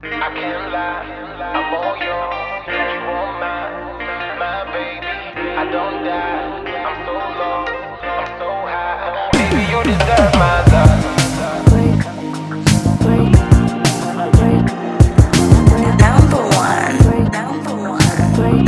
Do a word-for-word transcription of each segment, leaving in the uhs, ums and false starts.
I can't lie, I'm all yours. You want mine, my baby. I don't die, I'm so low, I'm so high. Baby, you deserve my love. Number one. Number one.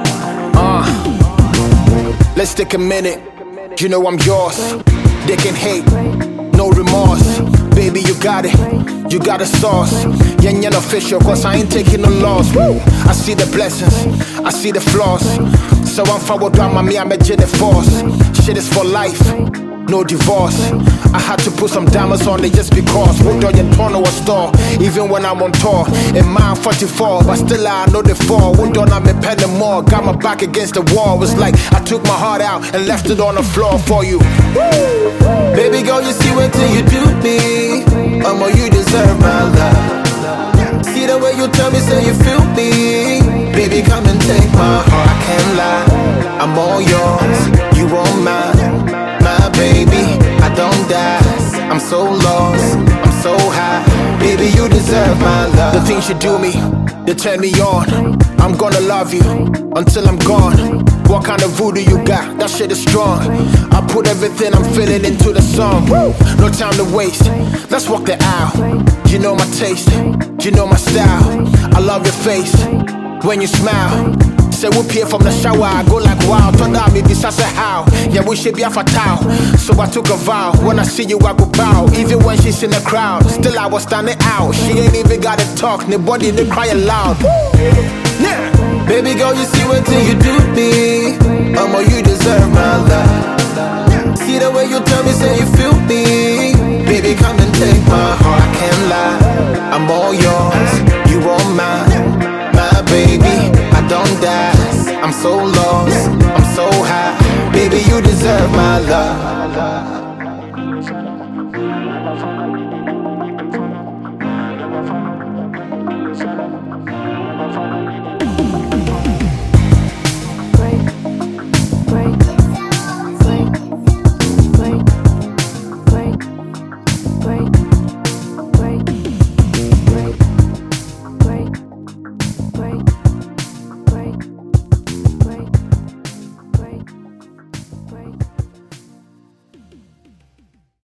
Uh, let's take a minute. You know I'm yours. They can hate, no remorse. Baby, you got it. You got a sauce. Yeah, you're official, cause I ain't taking no loss. Woo. I see the blessings, I see the flaws. So I'm forward down my me, I'm a the force. Shit is for life, no divorce. I had to put some diamonds on it just because. Worked on your torn a store, even when I'm on tour. In mine forty-four, but still I know the fall. Worked on I'm a penny more. Got my back against the wall. It's like I took my heart out and left it on the floor for you. Woo. Baby girl, you see what till you do me. Um, oh, you deserve my love. See the way you tell me, say you feel me. Baby, come and take my heart. I can't lie, I'm all yours. You want mine, my baby. I don't die, I'm so lost, I'm so high. Baby, you deserve my love. The things you do me, they turn me on. I'm gonna love you until I'm gone. What kind of voodoo you got? That shit is strong. I put everything I'm feeling into the song. No time to waste, let's walk the aisle. You know my taste, you know my style. I love your face when you smile. Say whoop here from the shower, I go like wow. Turn down me, this I say how. Yeah, we should be a fatal. So I took a vow. When I see you, I go bow. Even when she's in the crowd, still I was standing out. She ain't even gotta talk, nobody they cry aloud. Yeah. Baby girl, you see what till you do me. Um, oh, you deserve my love. See the way you tell me, say you feel me. Baby, come and take my heart. I can't lie, I'm all yours. You want mine, my baby. I don't die, I'm so lost, I'm so high. Baby, you deserve my love.